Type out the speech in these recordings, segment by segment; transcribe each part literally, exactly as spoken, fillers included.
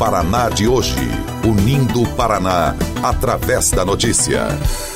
Paraná de hoje. Unindo o Paraná através da notícia.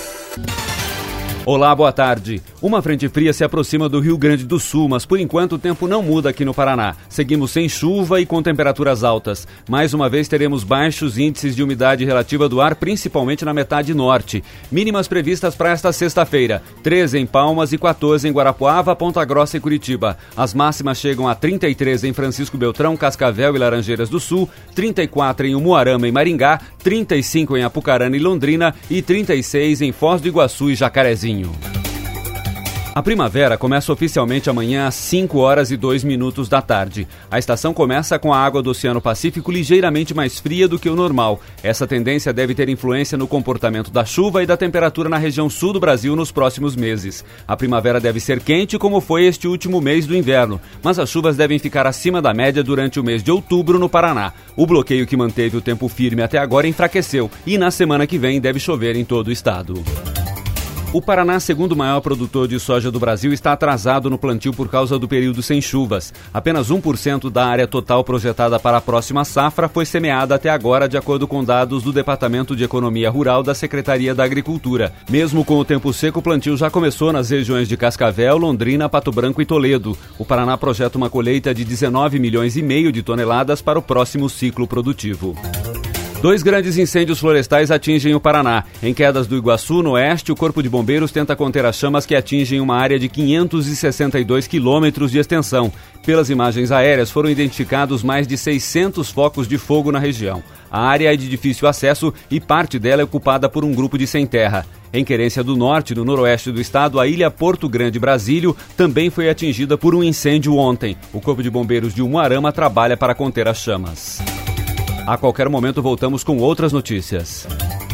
Olá, boa tarde. Uma frente fria se aproxima do Rio Grande do Sul, mas por enquanto o tempo não muda aqui no Paraná. Seguimos sem chuva e com temperaturas altas. Mais uma vez teremos baixos índices de umidade relativa do ar, principalmente na metade norte. Mínimas previstas para esta sexta-feira: treze em Palmas e quatorze em Guarapuava, Ponta Grossa e Curitiba. As máximas chegam a trinta e três em Francisco Beltrão, Cascavel e Laranjeiras do Sul, trinta e quatro em Umuarama e Maringá, trinta e cinco em Apucarana e Londrina e trinta e seis em Foz do Iguaçu e Jacarezinho. A primavera começa oficialmente amanhã às cinco horas e dois minutos da tarde. A estação começa com a água do Oceano Pacífico ligeiramente mais fria do que o normal. Essa tendência deve ter influência no comportamento da chuva e da temperatura na região sul do Brasil nos próximos meses. A primavera deve ser quente como foi este último mês do inverno, mas as chuvas devem ficar acima da média durante o mês de outubro no Paraná. O bloqueio que manteve o tempo firme até agora enfraqueceu e na semana que vem deve chover em todo o estado. O Paraná, segundo maior produtor de soja do Brasil, está atrasado no plantio por causa do período sem chuvas. Apenas um por cento da área total projetada para a próxima safra foi semeada até agora, de acordo com dados do Departamento de Economia Rural da Secretaria da Agricultura. Mesmo com o tempo seco, o plantio já começou nas regiões de Cascavel, Londrina, Pato Branco e Toledo. O Paraná projeta uma colheita de dezenove milhões e meio de toneladas para o próximo ciclo produtivo. Dois grandes incêndios florestais atingem o Paraná. Em Quedas do Iguaçu, no oeste, o Corpo de Bombeiros tenta conter as chamas que atingem uma área de quinhentos e sessenta e dois quilômetros de extensão. Pelas imagens aéreas, foram identificados mais de seiscentos focos de fogo na região. A área é de difícil acesso e parte dela é ocupada por um grupo de sem-terra. Em Querência do Norte, no noroeste do estado, a ilha Porto Grande Brasílio também foi atingida por um incêndio ontem. O Corpo de Bombeiros de Umuarama trabalha para conter as chamas. A qualquer momento voltamos com outras notícias.